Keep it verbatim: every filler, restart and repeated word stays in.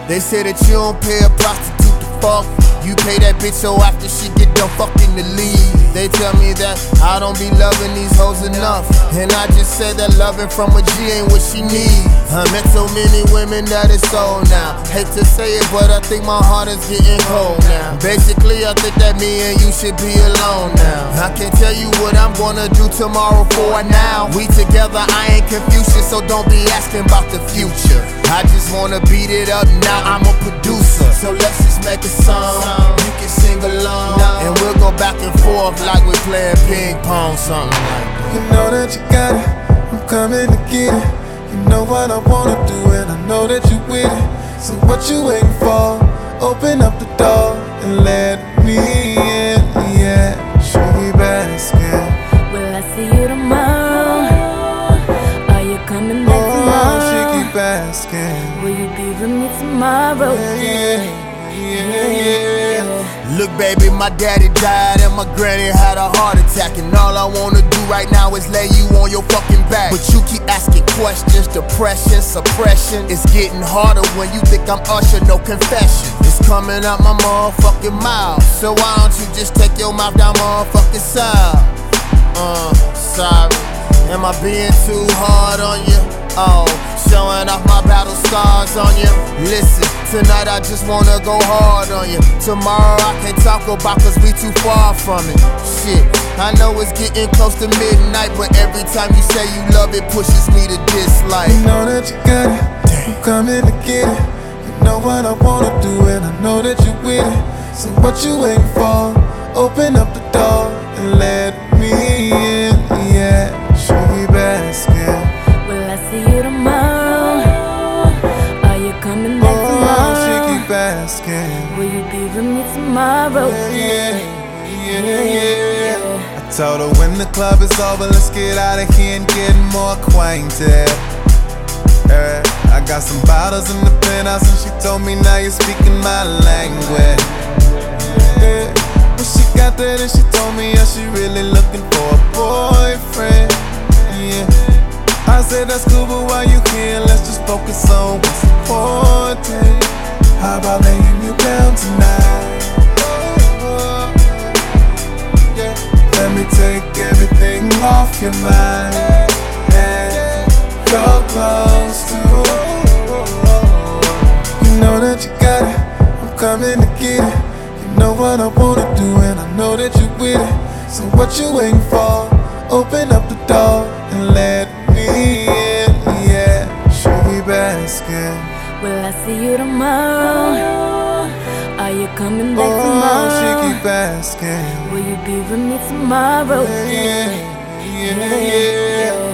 They say that you don't pay a prostitute to fuck. You pay that bitch so after she get done fucking to leave. They tell me that I don't be loving these hoes enough, and I just say that loving from a G ain't what she needs. I met so many women that it's so now. Hate to say it, but I think my heart is getting cold now. Basically, I think that me and you should be alone now. I can't tell you what I'm gonna do tomorrow for now. We together, I ain't Confucius, so don't be asking about the future. I just wanna beat it up now, I'm a producer. So let's just make a song, you can sing along, and we'll go back and forth like we're playing ping pong, something like that. You know that you got it, I'm coming to get it. You know what I wanna do and I know that you with it. So what you waiting for? Open up the door and let me in, yeah. Shiggy basket. Will I see you tomorrow? Are you coming back Oh, tomorrow? shiggy basket. Will you be with me tomorrow? Yeah, yeah, yeah, yeah. Look baby, my daddy died and my granny had a heart attack, and all I wanna do right now is lay you on your fucking back. But you keep asking questions, depression, suppression. It's getting harder when you think I'm Usher, no confession. It's coming out my motherfucking mouth, so why don't you just take your mouth down motherfucking side? Uh, sorry, am I being too hard on you? Oh, showing off my battle scars on you. Listen, tonight I just wanna go hard on you. Tomorrow I can't talk about cause we too far from it. Shit, I know it's getting close to midnight, but every time you say you love it pushes me to dislike. You know that you got it, I'm coming to get it. You know what I wanna do and I know that you with it. So what you waiting for? Open up the door and let me in, yeah. Shiggy basket. Will I see you tomorrow? Are you coming back Oh, tomorrow? shiggy basket. Will you be with me tomorrow? Yeah, yeah, yeah. I told her when the club is over, let's get out of here and get more acquainted. Yeah, I got some bottles in the penthouse and she told me now you're speaking my language. Yeah, when she got there then she told me yeah, she really looking for a boyfriend. Yeah, I said that's cool, but while you here, let's just focus on what's important. How about laying you down tonight? Yeah. Let me take everything off your mind and go close to. You know that you got it, I'm coming to get it. You know what I wanna do and I know that you with it. So what you waiting for? Open up the door and let me in, yeah. Shiggy basket. Will I see you tomorrow? Are you coming back Oh, tomorrow? shiggy basket. Will you be with me tomorrow? Yeah, yeah, yeah, yeah.